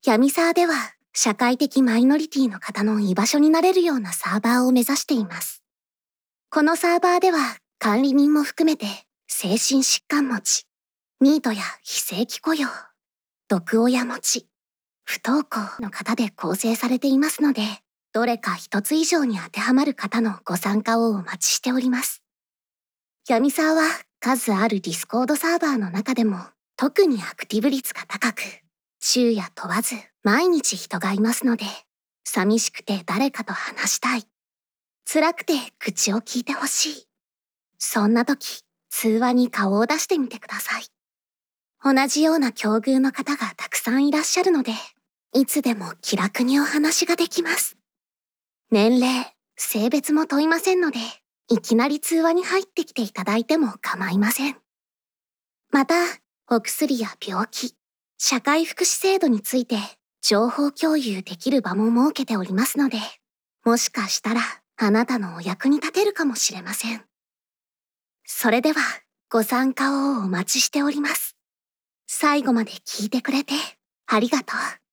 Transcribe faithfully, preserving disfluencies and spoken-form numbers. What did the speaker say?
闇サーでは、社会的マイノリティの方の居場所になれるようなサーバーを目指しています。このサーバーでは、管理人も含めて、精神疾患持ち、ニートや非正規雇用、毒親持ち、不登校の方で構成されていますので、どれか一つ以上に当てはまる方のご参加をお待ちしております。闇サーは数あるディスコードサーバーの中でも特にアクティブ率が高く、昼夜問わず毎日人がいますので、寂しくて誰かと話したい。辛くて口を聞いてほしい。そんな時、通話に顔を出してみてください。同じような境遇の方がたくさんいらっしゃるので、いつでも気楽にお話ができます。年齢、性別も問いませんので、いきなり通話に入ってきていただいても構いません。また、お薬や病気、社会福祉制度について情報共有できる場も設けておりますので、もしかしたらあなたのお役に立てるかもしれません。それでは、ご参加をお待ちしております。最後まで聞いてくれてありがとう。